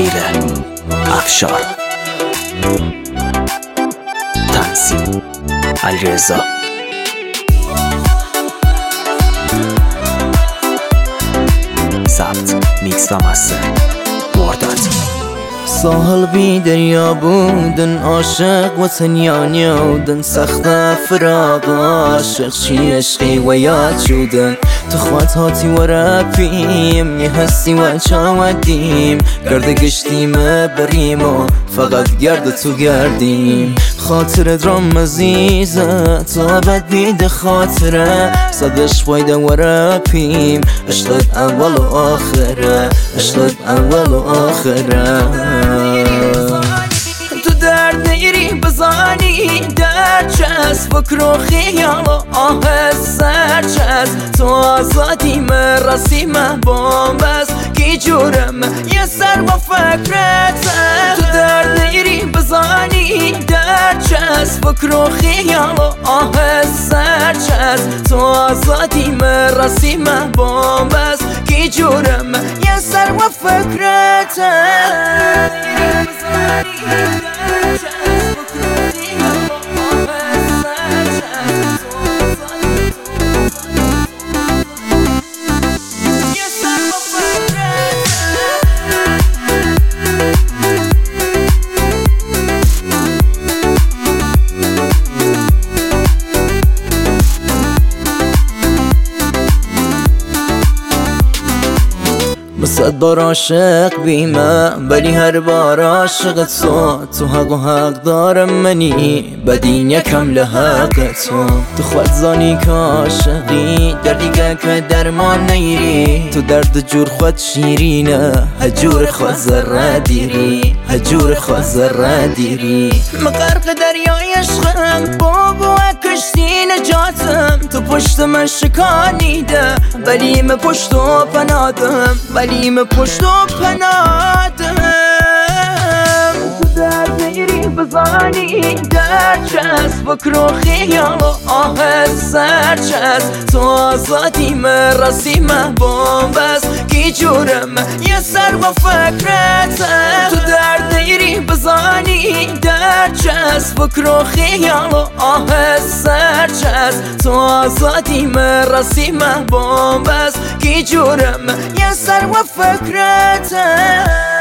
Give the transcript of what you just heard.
امیر افشار، تنظیم علیرضا. ثبت میکس و مستر ورداد. ساحل بی دریا بودن، عاشق و تنیا نیودن، سخت فراق عاشق چی عشقی و یاد شدن. تو خوات هاتی و رپیم یه هستی و چاودیم، گرد گشتیم بریم و فقط گرد تو گردیم. خاطرت رام عزیزه تو ابد بید خاطره، صدش فایده و رپیم عشقت اول و آخره، عشقت اول و آخره. تو درد نیری بزانی درد چست، فکر و خیال و آه سر چست. تو آزادی مرسی محبوب بست کی جورم یه سر و فکرت. تو درد نیری بزانی درد چست، فکر و خیال و آه سر چست. تو آزادی مرسی محبوب بست کی جورم یه سر و فکرت. صد بار عاشق بیمه ولی هر بار عاشق تو حق و حق دارم منی بدین یکم لحق تو خود زانی که عاشقی در دیگه که درمان نیری. تو درد جور خود شیرینه هجور خود ذره دیری، هجور خود ذره دیری. مغرق دریای عشقم بابا کشتی نجاتم، تو پشت من شکانیده ولی من پشت و پنادم، ولی من پشت و پنادم. تو درد نیری بزانی درد چست، فکر و خیال و آه سر چست. تو آزادی مرسی محبوب بست کی جورم یه سر و فکرت. تو درد نیری بزانی درد چست، فکر و خیال و آه سر چست. تو آزادی مرسی محبوب بست کی جورم یه سر و فکرت.